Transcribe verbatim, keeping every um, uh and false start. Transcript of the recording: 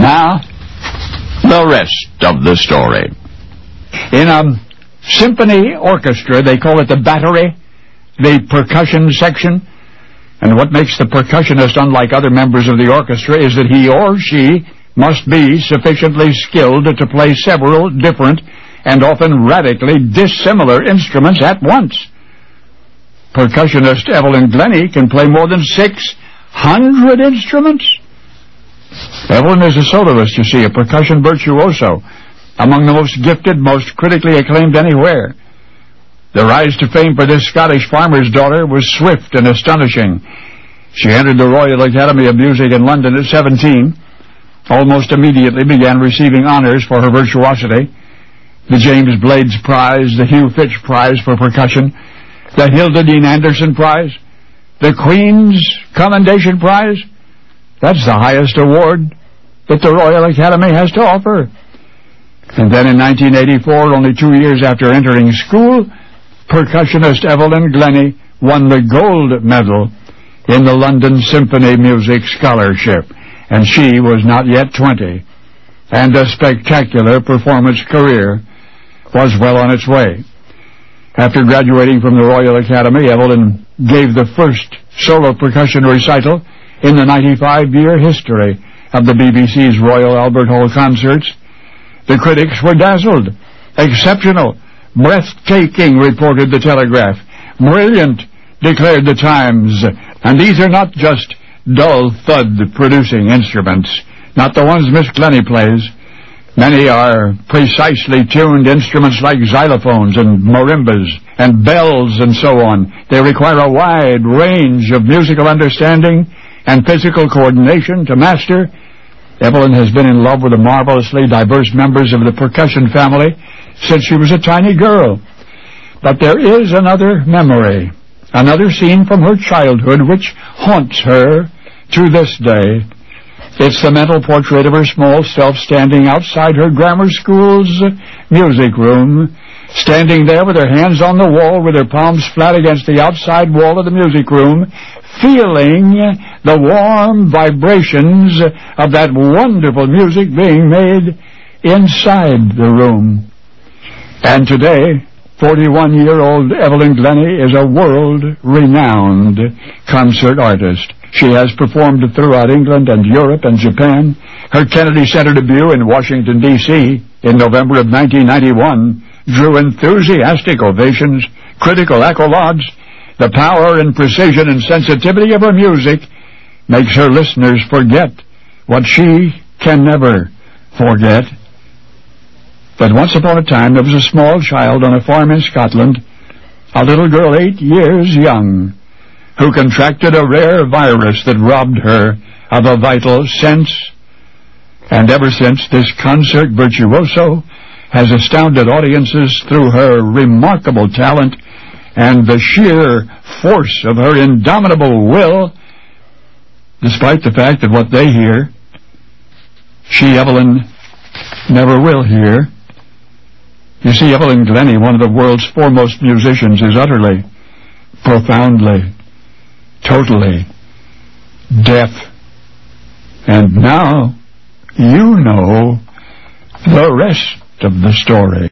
Now, the rest of the story. In a symphony orchestra, they call it the battery, the percussion section. And what makes the percussionist unlike other members of the orchestra is that he or she must be sufficiently skilled to play several different and often radically dissimilar instruments at once. Percussionist Evelyn Glennie can play more than six hundred instruments. Evelyn is a soloist, you see, a percussion virtuoso, among the most gifted, most critically acclaimed anywhere. The rise to fame for this Scottish farmer's daughter was swift and astonishing. She entered the Royal Academy of Music in London at seventeen, almost immediately began receiving honors for her virtuosity, the James Blades Prize, the Hugh Fitch Prize for percussion, the Hilda Dean Anderson Prize, the Queen's Commendation Prize. That's the highest award that the Royal Academy has to offer. And then in nineteen eighty-four, only two years after entering school, percussionist Evelyn Glennie won the gold medal in the London Symphony Music Scholarship, and she was not yet twenty, and a spectacular performance career was well on its way. After graduating from the Royal Academy, Evelyn gave the first solo percussion recital in the ninety-five-year history of the B B C's Royal Albert Hall concerts. The critics were dazzled. Exceptional. Breathtaking, reported the Telegraph. Brilliant, declared the Times. And these are not just dull thud-producing instruments, not the ones Miss Glennie plays. Many are precisely tuned instruments like xylophones and marimbas and bells and so on. They require a wide range of musical understanding and physical coordination to master. Evelyn has been in love with the marvelously diverse members of the percussion family since she was a tiny girl. But there is another memory, another scene from her childhood which haunts her to this day. It's the mental portrait of her small self standing outside her grammar school's music room, standing there with her hands on the wall, with her palms flat against the outside wall of the music room, feeling the warm vibrations of that wonderful music being made inside the room. And today, forty-one-year-old Evelyn Glennie is a world-renowned concert artist. She has performed throughout England and Europe and Japan. Her Kennedy Center debut in Washington, D C in November of nineteen ninety-one drew enthusiastic ovations, critical accolades. The power and precision and sensitivity of her music makes her listeners forget what she can never forget. But once upon a time, there was a small child on a farm in Scotland, a little girl eight years young, who contracted a rare virus that robbed her of a vital sense. And ever since, this concert virtuoso has astounded audiences through her remarkable talent and the sheer force of her indomitable will, despite the fact that what they hear, she, Evelyn, never will hear. You see, Evelyn Glennie, one of the world's foremost musicians, is utterly, profoundly, totally deaf. And now you know the rest of the story.